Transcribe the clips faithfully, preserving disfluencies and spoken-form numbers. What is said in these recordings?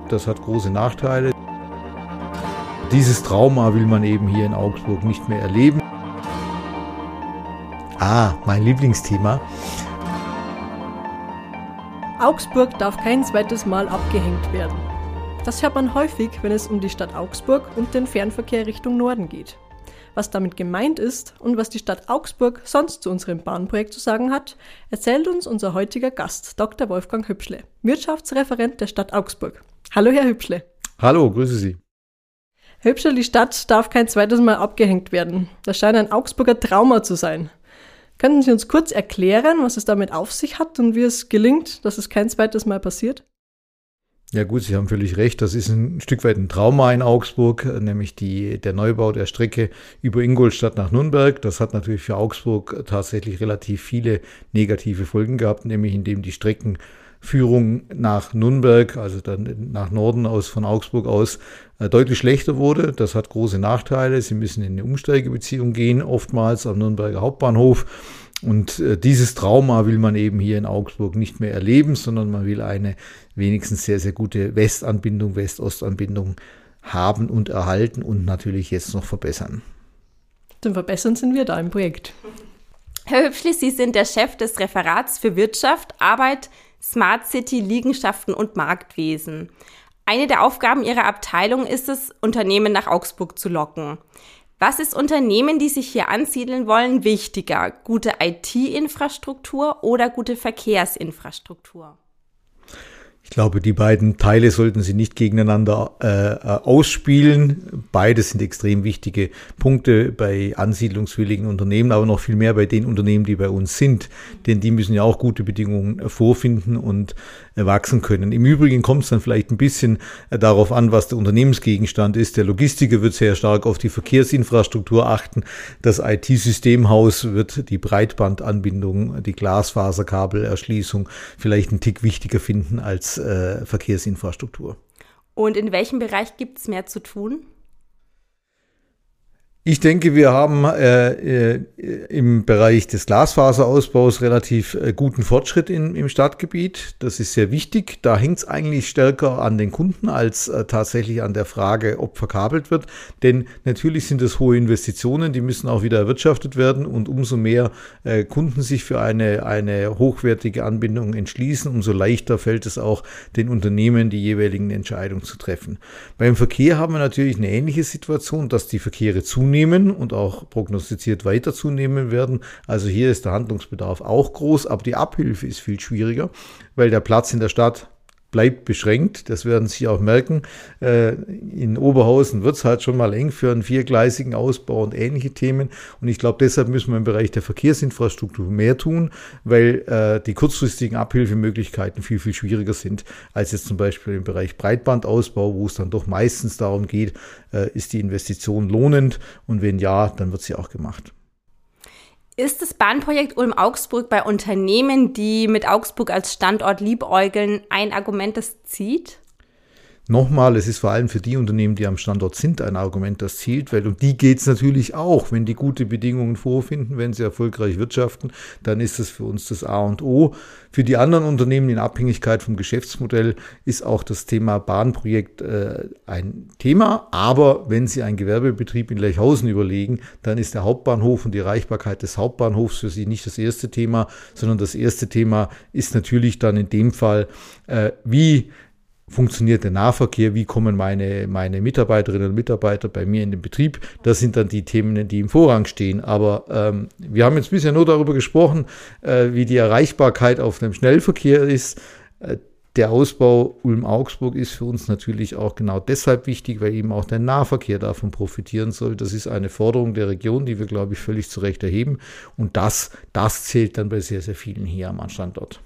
Das hat große Nachteile. Dieses Trauma will man eben hier in Augsburg nicht mehr erleben. Ah, mein Lieblingsthema. Augsburg darf kein zweites Mal abgehängt werden. Das hört man häufig, wenn es um die Stadt Augsburg und den Fernverkehr Richtung Norden geht. Was damit gemeint ist und was die Stadt Augsburg sonst zu unserem Bahnprojekt zu sagen hat, erzählt uns unser heutiger Gast, Doktor Wolfgang Hübschle, Wirtschaftsreferent der Stadt Augsburg. Hallo, Herr Hübschle. Hallo, grüße Sie. Herr Hübschle, die Stadt darf kein zweites Mal abgehängt werden. Das scheint ein Augsburger Trauma zu sein. Könnten Sie uns kurz erklären, was es damit auf sich hat und wie es gelingt, dass es kein zweites Mal passiert? Ja gut, Sie haben völlig recht. Das ist ein Stück weit ein Trauma in Augsburg, nämlich die, der Neubau der Strecke über Ingolstadt nach Nürnberg. Das hat natürlich für Augsburg tatsächlich relativ viele negative Folgen gehabt, nämlich indem die Streckenführung nach Nürnberg, also dann nach Norden aus von Augsburg aus, deutlich schlechter wurde. Das hat große Nachteile. Sie müssen in eine Umsteigebeziehung gehen, oftmals am Nürnberger Hauptbahnhof. Und äh, dieses Trauma will man eben hier in Augsburg nicht mehr erleben, sondern man will eine wenigstens sehr, sehr gute Westanbindung, West-Ost-Anbindung haben und erhalten und natürlich jetzt noch verbessern. Zum Verbessern sind wir da im Projekt. Herr Hübschle, Sie sind der Chef des Referats für Wirtschaft, Arbeit, Smart City, Liegenschaften und Marktwesen. Eine der Aufgaben Ihrer Abteilung ist es, Unternehmen nach Augsburg zu locken. Was ist Unternehmen, die sich hier ansiedeln wollen, wichtiger? Gute I T-Infrastruktur oder gute Verkehrsinfrastruktur? Ich glaube, die beiden Teile sollten Sie nicht gegeneinander äh, ausspielen. Beides sind extrem wichtige Punkte bei ansiedlungswilligen Unternehmen, aber noch viel mehr bei den Unternehmen, die bei uns sind. Denn die müssen ja auch gute Bedingungen vorfinden und äh, wachsen können. Im Übrigen kommt es dann vielleicht ein bisschen äh, darauf an, was der Unternehmensgegenstand ist. Der Logistiker wird sehr stark auf die Verkehrsinfrastruktur achten. Das I T-Systemhaus wird die Breitbandanbindung, die Glasfaserkabelerschließung vielleicht einen Tick wichtiger finden als äh, Verkehrsinfrastruktur. Und in welchem Bereich gibt es mehr zu tun? Ich denke, wir haben äh, äh, im Bereich des Glasfaserausbaus relativ äh, guten Fortschritt in, im Stadtgebiet. Das ist sehr wichtig. Da hängt es eigentlich stärker an den Kunden als äh, tatsächlich an der Frage, ob verkabelt wird. Denn natürlich sind es hohe Investitionen, die müssen auch wieder erwirtschaftet werden. Und umso mehr äh, Kunden sich für eine, eine hochwertige Anbindung entschließen, umso leichter fällt es auch den Unternehmen, die jeweiligen Entscheidungen zu treffen. Beim Verkehr haben wir natürlich eine ähnliche Situation, dass die Verkehre zunehmen und auch prognostiziert weiter zunehmen werden. Also hier ist der Handlungsbedarf auch groß, aber die Abhilfe ist viel schwieriger, weil der Platz in der Stadt bleibt beschränkt. Das werden Sie auch merken. In Oberhausen wird es halt schon mal eng für einen viergleisigen Ausbau und ähnliche Themen. Und ich glaube, deshalb müssen wir im Bereich der Verkehrsinfrastruktur mehr tun, weil die kurzfristigen Abhilfemöglichkeiten viel, viel schwieriger sind als jetzt zum Beispiel im Bereich Breitbandausbau, wo es dann doch meistens darum geht, ist die Investition lohnend? Und wenn ja, dann wird sie auch gemacht. Ist das Bahnprojekt Ulm-Augsburg bei Unternehmen, die mit Augsburg als Standort liebäugeln, ein Argument, das zieht? Nochmal, es ist vor allem für die Unternehmen, die am Standort sind, ein Argument, das zielt, weil um die geht es natürlich auch. Wenn die gute Bedingungen vorfinden, wenn sie erfolgreich wirtschaften, dann ist das für uns das A und O. Für die anderen Unternehmen in Abhängigkeit vom Geschäftsmodell ist auch das Thema Bahnprojekt äh, ein Thema. Aber wenn Sie einen Gewerbebetrieb in Lechhausen überlegen, dann ist der Hauptbahnhof und die Erreichbarkeit des Hauptbahnhofs für Sie nicht das erste Thema, sondern das erste Thema ist natürlich dann in dem Fall, äh, wie funktioniert der Nahverkehr, wie kommen meine, meine Mitarbeiterinnen und Mitarbeiter bei mir in den Betrieb. Das sind dann die Themen, die im Vorrang stehen. Aber ähm, wir haben jetzt bisher nur darüber gesprochen, äh, wie die Erreichbarkeit auf dem Schnellverkehr ist. Äh, der Ausbau Ulm-Augsburg ist für uns natürlich auch genau deshalb wichtig, weil eben auch der Nahverkehr davon profitieren soll. Das ist eine Forderung der Region, die wir, glaube ich, völlig zu Recht erheben. Und das, das zählt dann bei sehr, sehr vielen hier am Standort.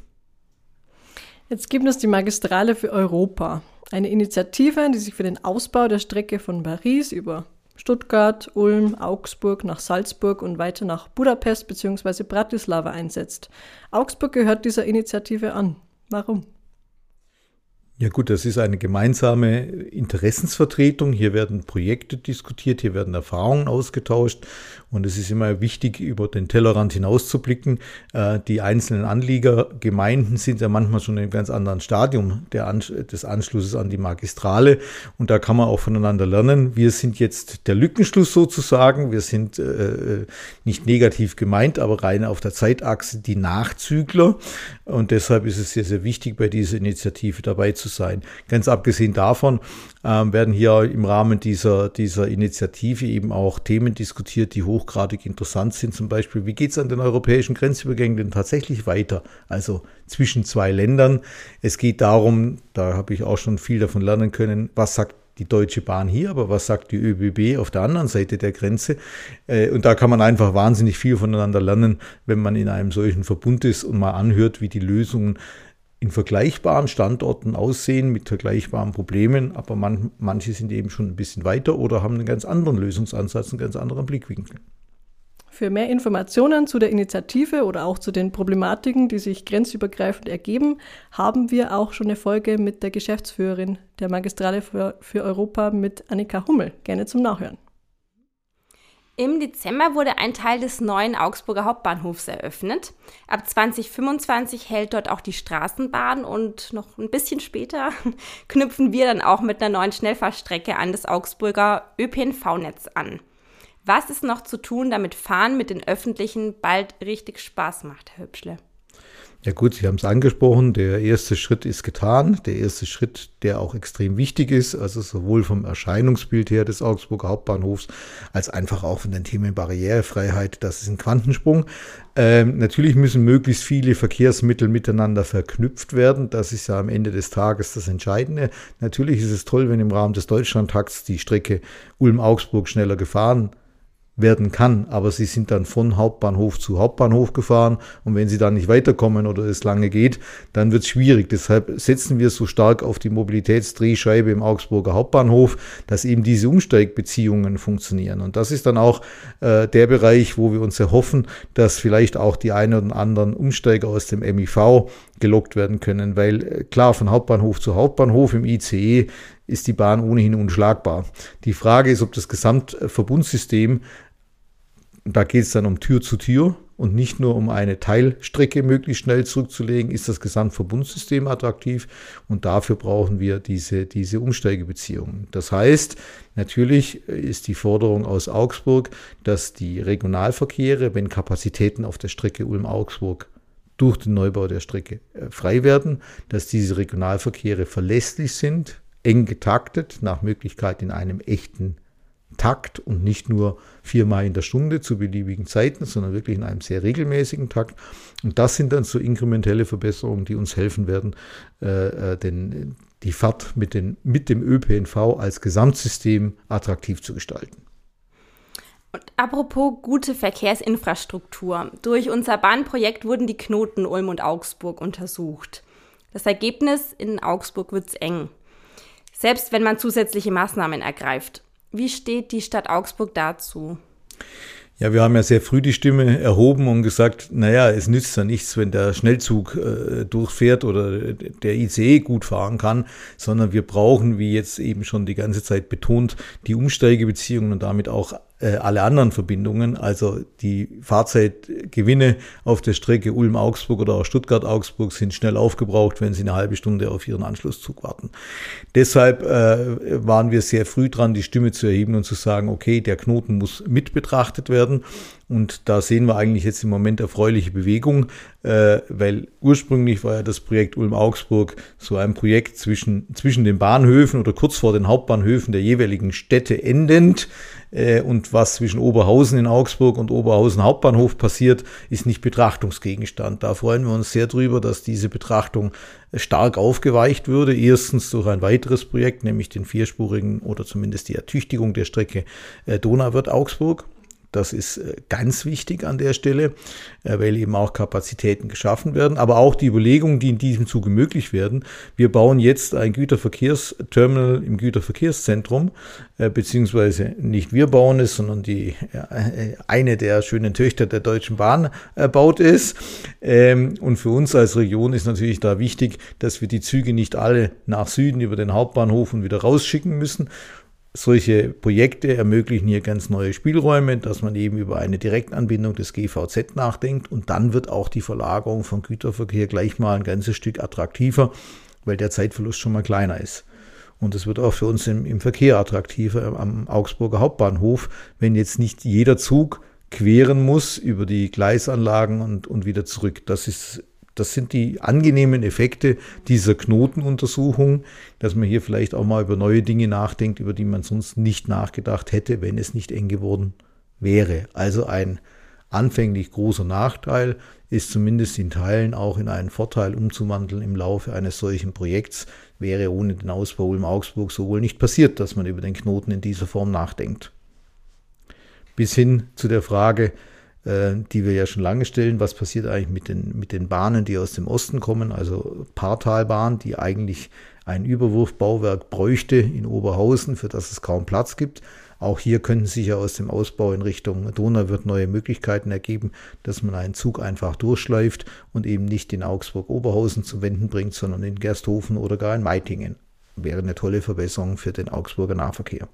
Jetzt gibt es die Magistrale für Europa, eine Initiative, die sich für den Ausbau der Strecke von Paris über Stuttgart, Ulm, Augsburg nach Salzburg und weiter nach Budapest bzw. Bratislava einsetzt. Augsburg gehört dieser Initiative an. Warum? Ja gut, das ist eine gemeinsame Interessensvertretung. Hier werden Projekte diskutiert, hier werden Erfahrungen ausgetauscht und es ist immer wichtig, über den Tellerrand hinauszublicken. Die einzelnen Anliegergemeinden sind ja manchmal schon in einem ganz anderen Stadium der An- des Anschlusses an die Magistrale und da kann man auch voneinander lernen. Wir sind jetzt der Lückenschluss sozusagen. Wir sind äh, nicht negativ gemeint, aber rein auf der Zeitachse die Nachzügler und deshalb ist es sehr, sehr wichtig, bei dieser Initiative dabei zu sein. Ganz abgesehen davon ähm, werden hier im Rahmen dieser, dieser Initiative eben auch Themen diskutiert, die hochgradig interessant sind. Zum Beispiel, wie geht es an den europäischen Grenzübergängen denn tatsächlich weiter? Also zwischen zwei Ländern. Es geht darum, da habe ich auch schon viel davon lernen können, was sagt die Deutsche Bahn hier, aber was sagt die Ö B B auf der anderen Seite der Grenze? Und da kann man einfach wahnsinnig viel voneinander lernen, wenn man in einem solchen Verbund ist und mal anhört, wie die Lösungen in vergleichbaren Standorten aussehen, mit vergleichbaren Problemen, aber man, manche sind eben schon ein bisschen weiter oder haben einen ganz anderen Lösungsansatz, einen ganz anderen Blickwinkel. Für mehr Informationen zu der Initiative oder auch zu den Problematiken, die sich grenzübergreifend ergeben, haben wir auch schon eine Folge mit der Geschäftsführerin der Magistrale für, für Europa mit Annika Hummel. Gerne zum Nachhören. Im Dezember wurde ein Teil des neuen Augsburger Hauptbahnhofs eröffnet. Ab zwanzig fünfundzwanzig hält dort auch die Straßenbahn und noch ein bisschen später knüpfen wir dann auch mit einer neuen Schnellfahrstrecke an das Augsburger Ö P N V-Netz an. Was ist noch zu tun, damit Fahren mit den Öffentlichen bald richtig Spaß macht, Herr Hübschle? Ja gut, Sie haben es angesprochen, der erste Schritt ist getan, der erste Schritt, der auch extrem wichtig ist, also sowohl vom Erscheinungsbild her des Augsburger Hauptbahnhofs, als einfach auch von den Themen Barrierefreiheit, das ist ein Quantensprung. Ähm, natürlich müssen möglichst viele Verkehrsmittel miteinander verknüpft werden, das ist ja am Ende des Tages das Entscheidende. Natürlich ist es toll, wenn im Rahmen des Deutschlandtakts die Strecke Ulm-Augsburg schneller gefahren werden kann, aber sie sind dann von Hauptbahnhof zu Hauptbahnhof gefahren und wenn sie dann nicht weiterkommen oder es lange geht, dann wird es schwierig. Deshalb setzen wir so stark auf die Mobilitätsdrehscheibe im Augsburger Hauptbahnhof, dass eben diese Umsteigbeziehungen funktionieren. Und das ist dann auch äh, der Bereich, wo wir uns erhoffen, dass vielleicht auch die einen oder anderen Umsteiger aus dem M I V gelockt werden können, weil äh, klar, von Hauptbahnhof zu Hauptbahnhof im I C E ist die Bahn ohnehin unschlagbar. Die Frage ist, ob das Gesamtverbundsystem, da geht es dann um Tür zu Tür und nicht nur um eine Teilstrecke möglichst schnell zurückzulegen, ist das Gesamtverbundsystem attraktiv und dafür brauchen wir diese, diese Umsteigebeziehungen. Das heißt, natürlich ist die Forderung aus Augsburg, dass die Regionalverkehre, wenn Kapazitäten auf der Strecke Ulm-Augsburg durch den Neubau der Strecke frei werden, dass diese Regionalverkehre verlässlich sind, eng getaktet, nach Möglichkeit in einem echten Takt und nicht nur viermal in der Stunde zu beliebigen Zeiten, sondern wirklich in einem sehr regelmäßigen Takt. Und das sind dann so inkrementelle Verbesserungen, die uns helfen werden, äh, den, die Fahrt mit, den, mit dem Ö P N V als Gesamtsystem attraktiv zu gestalten. Und apropos gute Verkehrsinfrastruktur. Durch unser Bahnprojekt wurden die Knoten Ulm und Augsburg untersucht. Das Ergebnis: in Augsburg wird's eng. Selbst wenn man zusätzliche Maßnahmen ergreift. Wie steht die Stadt Augsburg dazu? Ja, wir haben ja sehr früh die Stimme erhoben und gesagt, naja, es nützt ja nichts, wenn der Schnellzug äh, durchfährt oder der I C E gut fahren kann, sondern wir brauchen, wie jetzt eben schon die ganze Zeit betont, die Umsteigebeziehungen und damit auch äh, alle anderen Verbindungen, also die Fahrzeitgewinne auf der Strecke Ulm-Augsburg oder auch Stuttgart-Augsburg sind schnell aufgebraucht, wenn Sie eine halbe Stunde auf Ihren Anschlusszug warten. Deshalb äh, waren wir sehr früh dran, die Stimme zu erheben und zu sagen, okay, der Knoten muss mit betrachtet werden. Und da sehen wir eigentlich jetzt im Moment erfreuliche Bewegung, äh, weil ursprünglich war ja das Projekt Ulm-Augsburg so ein Projekt zwischen, zwischen den Bahnhöfen oder kurz vor den Hauptbahnhöfen der jeweiligen Städte endend. Äh, und was zwischen Oberhausen in Augsburg und Oberhausen Hauptbahnhof passiert, ist nicht Betrachtungsgegenstand. Da freuen wir uns sehr drüber, dass diese Betrachtung stark aufgeweicht würde. Erstens durch ein weiteres Projekt, nämlich den vierspurigen oder zumindest die Ertüchtigung der Strecke äh, Donauwörth-Augsburg. Das ist ganz wichtig an der Stelle, weil eben auch Kapazitäten geschaffen werden. Aber auch die Überlegungen, die in diesem Zuge möglich werden. Wir bauen jetzt ein Güterverkehrsterminal im Güterverkehrszentrum, beziehungsweise nicht wir bauen es, sondern die eine der schönen Töchter der Deutschen Bahn baut es. Und für uns als Region ist natürlich da wichtig, dass wir die Züge nicht alle nach Süden über den Hauptbahnhof und wieder rausschicken müssen. Solche Projekte ermöglichen hier ganz neue Spielräume, dass man eben über eine Direktanbindung des G V Z nachdenkt und dann wird auch die Verlagerung von Güterverkehr gleich mal ein ganzes Stück attraktiver, weil der Zeitverlust schon mal kleiner ist. Und es wird auch für uns im, im Verkehr attraktiver am Augsburger Hauptbahnhof, wenn jetzt nicht jeder Zug queren muss über die Gleisanlagen und, und wieder zurück. Das ist Das sind die angenehmen Effekte dieser Knotenuntersuchung, dass man hier vielleicht auch mal über neue Dinge nachdenkt, über die man sonst nicht nachgedacht hätte, wenn es nicht eng geworden wäre. Also ein anfänglich großer Nachteil ist zumindest in Teilen auch in einen Vorteil umzuwandeln im Laufe eines solchen Projekts. Wäre ohne den Ausbau in Augsburg so wohl nicht passiert, dass man über den Knoten in dieser Form nachdenkt. Bis hin zu der Frage, die wir ja schon lange stellen, was passiert eigentlich mit den, mit den Bahnen, die aus dem Osten kommen, also Paartalbahn, die eigentlich ein Überwurfbauwerk bräuchte in Oberhausen, für das es kaum Platz gibt. Auch hier könnten sich ja aus dem Ausbau in Richtung Donauwörth neue Möglichkeiten ergeben, dass man einen Zug einfach durchschleift und eben nicht in Augsburg-Oberhausen zum Wenden bringt, sondern in Gersthofen oder gar in Meitingen. Wäre eine tolle Verbesserung für den Augsburger Nahverkehr.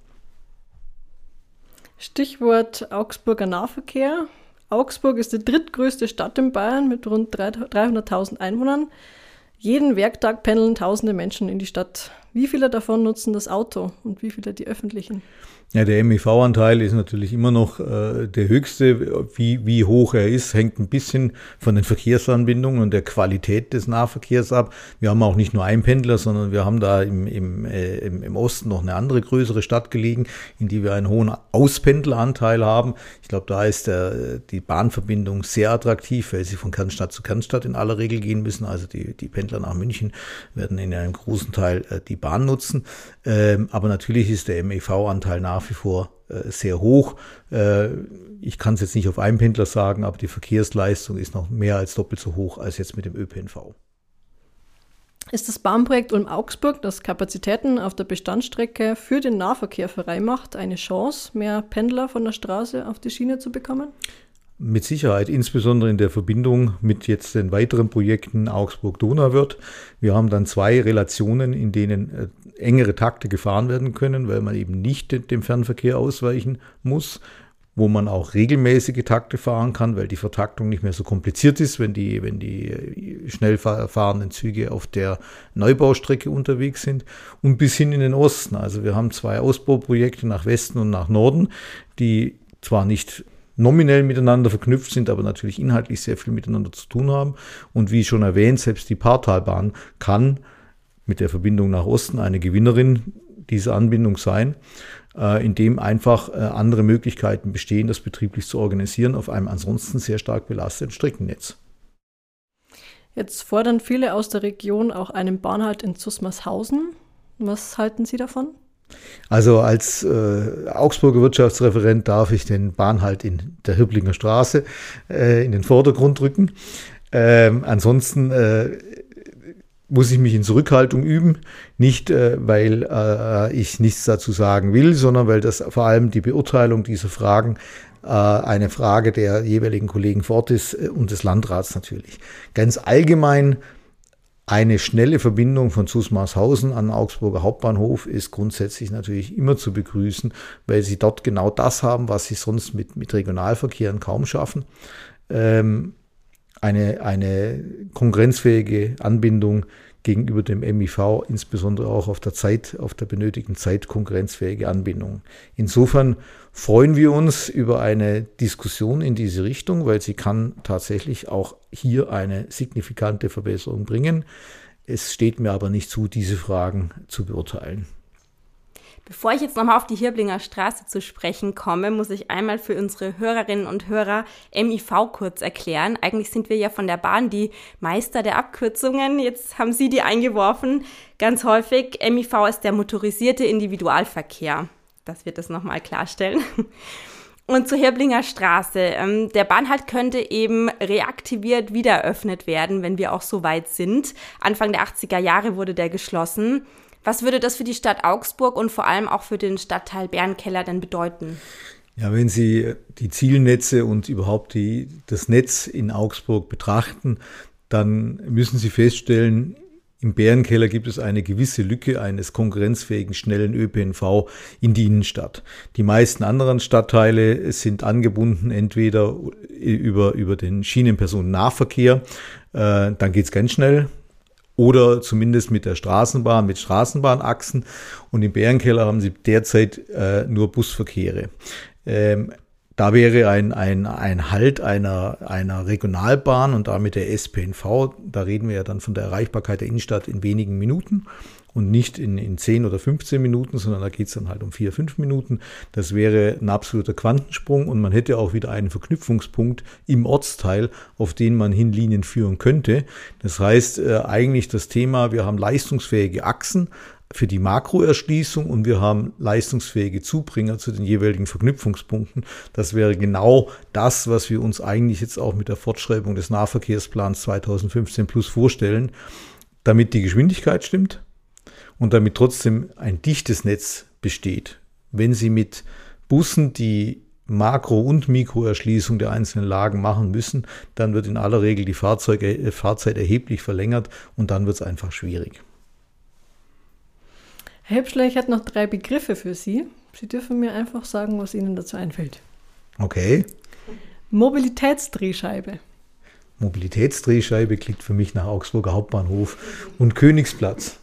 Stichwort Augsburger Nahverkehr. Augsburg ist die drittgrößte Stadt in Bayern mit rund dreihunderttausend Einwohnern. Jeden Werktag pendeln tausende Menschen in die Stadt. Wie viele davon nutzen das Auto und wie viele die öffentlichen? Ja, der M I V-Anteil ist natürlich immer noch äh, der höchste. Wie, wie hoch er ist, hängt ein bisschen von den Verkehrsanbindungen und der Qualität des Nahverkehrs ab. Wir haben auch nicht nur Einpendler, sondern wir haben da im, im, äh, im, im Osten noch eine andere größere Stadt gelegen, in die wir einen hohen Auspendleranteil haben. Ich glaube, da ist der, die Bahnverbindung sehr attraktiv, weil sie von Kernstadt zu Kernstadt in aller Regel gehen müssen. Also die, die Pendler nach München werden in einem großen Teil äh, die Bahn nutzen. Ähm, aber natürlich ist der M I V-Anteil nach wie vor äh, sehr hoch. Äh, ich kann es jetzt nicht auf Einpendler sagen, aber die Verkehrsleistung ist noch mehr als doppelt so hoch als jetzt mit dem Ö P N V. Ist das Bahnprojekt Ulm-Augsburg, das Kapazitäten auf der Bestandsstrecke für den Nahverkehr frei macht, eine Chance, mehr Pendler von der Straße auf die Schiene zu bekommen? Mit Sicherheit, insbesondere in der Verbindung mit jetzt den weiteren Projekten Augsburg-Donauwörth. Wir haben dann zwei Relationen, in denen äh, engere Takte gefahren werden können, weil man eben nicht dem Fernverkehr ausweichen muss, wo man auch regelmäßige Takte fahren kann, weil die Vertaktung nicht mehr so kompliziert ist, wenn die, wenn die schnell fahrenden Züge auf der Neubaustrecke unterwegs sind und bis hin in den Osten. Also wir haben zwei Ausbauprojekte nach Westen und nach Norden, die zwar nicht nominell miteinander verknüpft sind, aber natürlich inhaltlich sehr viel miteinander zu tun haben. Und wie schon erwähnt, selbst die Paartalbahn kann mit der Verbindung nach Osten eine Gewinnerin dieser Anbindung sein, äh, indem einfach äh, andere Möglichkeiten bestehen, das betrieblich zu organisieren auf einem ansonsten sehr stark belasteten Streckennetz. Jetzt fordern viele aus der Region auch einen Bahnhalt in Zusmarshausen. Was halten Sie davon? Also als äh, Augsburger Wirtschaftsreferent darf ich den Bahnhalt in der Hirblinger Straße äh, in den Vordergrund rücken. Ähm, ansonsten äh, muss ich mich in Zurückhaltung üben, nicht äh, weil äh, ich nichts dazu sagen will, sondern weil das vor allem die Beurteilung dieser Fragen äh, eine Frage der jeweiligen Kollegen vor Ort ist äh, und des Landrats natürlich. Ganz allgemein eine schnelle Verbindung von Zusmarshausen an den Augsburger Hauptbahnhof ist grundsätzlich natürlich immer zu begrüßen, weil sie dort genau das haben, was sie sonst mit, mit Regionalverkehren kaum schaffen. Ähm, eine, eine konkurrenzfähige Anbindung gegenüber dem M I V, insbesondere auch auf der Zeit, auf der benötigten Zeit konkurrenzfähige Anbindung. Insofern freuen wir uns über eine Diskussion in diese Richtung, weil sie kann tatsächlich auch hier eine signifikante Verbesserung bringen. Es steht mir aber nicht zu, diese Fragen zu beurteilen. Bevor ich jetzt nochmal auf die Hirblinger Straße zu sprechen komme, muss ich einmal für unsere Hörerinnen und Hörer M I V kurz erklären. Eigentlich sind wir ja von der Bahn die Meister der Abkürzungen. Jetzt haben Sie die eingeworfen. Ganz häufig, M I V ist der motorisierte Individualverkehr. Das wird das nochmal klarstellen. Und zur Hirblinger Straße. Ähm, der Bahnhalt könnte eben reaktiviert wieder eröffnet werden, wenn wir auch so weit sind. Anfang der achtziger Jahre wurde der geschlossen. Was würde das für die Stadt Augsburg und vor allem auch für den Stadtteil Bärenkeller denn bedeuten? Ja, wenn Sie die Zielnetze und überhaupt die, das Netz in Augsburg betrachten, dann müssen Sie feststellen, im Bärenkeller gibt es eine gewisse Lücke eines konkurrenzfähigen, schnellen Ö P N V in die Innenstadt. Die meisten anderen Stadtteile sind angebunden, entweder über, über den Schienenpersonennahverkehr, äh, dann geht's ganz schnell, oder zumindest mit der Straßenbahn, mit Straßenbahnachsen. Und im Bärenkeller haben sie derzeit äh, nur Busverkehre. Ähm, Da wäre ein, ein, ein Halt einer, einer Regionalbahn und damit der S P N V, da reden wir ja dann von der Erreichbarkeit der Innenstadt in wenigen Minuten und nicht in, in zehn oder fünfzehn Minuten, sondern da geht es dann halt um vier, fünf Minuten. Das wäre ein absoluter Quantensprung und man hätte auch wieder einen Verknüpfungspunkt im Ortsteil, auf den man hin Linien führen könnte. Das heißt äh, eigentlich das Thema, wir haben leistungsfähige Achsen für die Makroerschließung und wir haben leistungsfähige Zubringer zu den jeweiligen Verknüpfungspunkten. Das wäre genau das, was wir uns eigentlich jetzt auch mit der Fortschreibung des Nahverkehrsplans zweitausendfünfzehn plus vorstellen, damit die Geschwindigkeit stimmt und damit trotzdem ein dichtes Netz besteht. Wenn Sie mit Bussen die Makro- und Mikroerschließung der einzelnen Lagen machen müssen, dann wird in aller Regel die Fahrzeug, äh, Fahrzeit erheblich verlängert und dann wird es einfach schwierig. Herr Hübschler, ich hätte noch drei Begriffe für Sie. Sie dürfen mir einfach sagen, was Ihnen dazu einfällt. Okay. Mobilitätsdrehscheibe. Mobilitätsdrehscheibe klingt für mich nach Augsburger Hauptbahnhof und Königsplatz.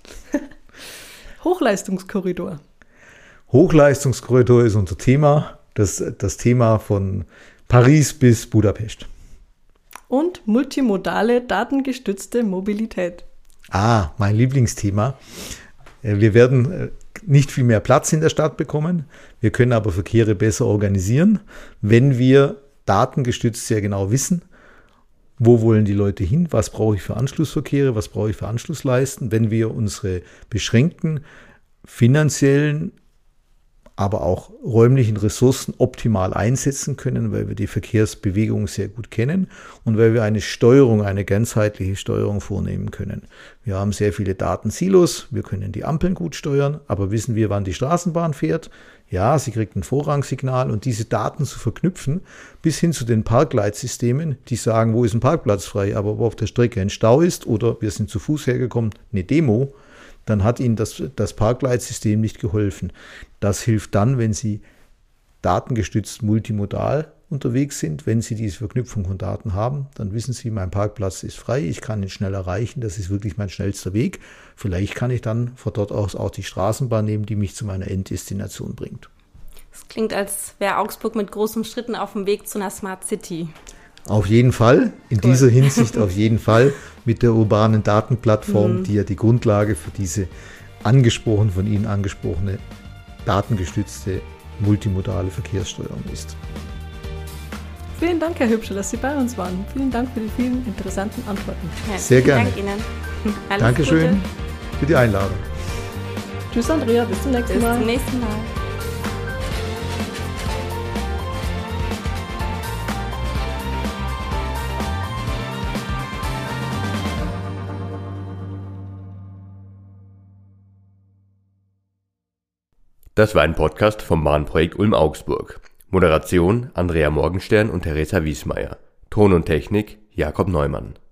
Hochleistungskorridor. Hochleistungskorridor ist unser Thema, das, das Thema von Paris bis Budapest. Und multimodale, datengestützte Mobilität. Ah, mein Lieblingsthema. Wir werden nicht viel mehr Platz in der Stadt bekommen. Wir können aber Verkehre besser organisieren, wenn wir datengestützt sehr genau wissen, wo wollen die Leute hin, was brauche ich für Anschlussverkehre, was brauche ich für Anschlussleisten, wenn wir unsere beschränkten finanziellen, aber auch räumlichen Ressourcen optimal einsetzen können, weil wir die Verkehrsbewegung sehr gut kennen und weil wir eine Steuerung, eine ganzheitliche Steuerung vornehmen können. Wir haben sehr viele Datensilos, wir können die Ampeln gut steuern, aber wissen wir, wann die Straßenbahn fährt? Ja, sie kriegt ein Vorrangsignal und diese Daten zu verknüpfen bis hin zu den Parkleitsystemen, die sagen, wo ist ein Parkplatz frei, aber wo auf der Strecke ein Stau ist oder wir sind zu Fuß hergekommen, eine Demo, dann hat Ihnen das, das Parkleitsystem nicht geholfen. Das hilft dann, wenn Sie datengestützt multimodal unterwegs sind. Wenn Sie diese Verknüpfung von Daten haben, dann wissen Sie, mein Parkplatz ist frei, ich kann ihn schnell erreichen, das ist wirklich mein schnellster Weg. Vielleicht kann ich dann von dort aus auch die Straßenbahn nehmen, die mich zu meiner Enddestination bringt. Es klingt, als wäre Augsburg mit großen Schritten auf dem Weg zu einer Smart City. Auf jeden Fall, in cool. dieser Hinsicht auf jeden Fall mit der urbanen Datenplattform, mhm. die ja die Grundlage für diese angesprochen, von Ihnen angesprochene datengestützte multimodale Verkehrssteuerung ist. Vielen Dank, Herr Hübschler, dass Sie bei uns waren. Vielen Dank für die vielen interessanten Antworten. Ja, sehr gerne. Dank Ihnen. Alles Dankeschön Gute. Für die Einladung. Tschüss, Andrea, bis zum nächsten bis Mal. Bis zum nächsten Mal. Das war ein Podcast vom Bahnprojekt Ulm-Augsburg. Moderation Andrea Morgenstern und Theresa Wiesmeier. Ton und Technik Jakob Neumann.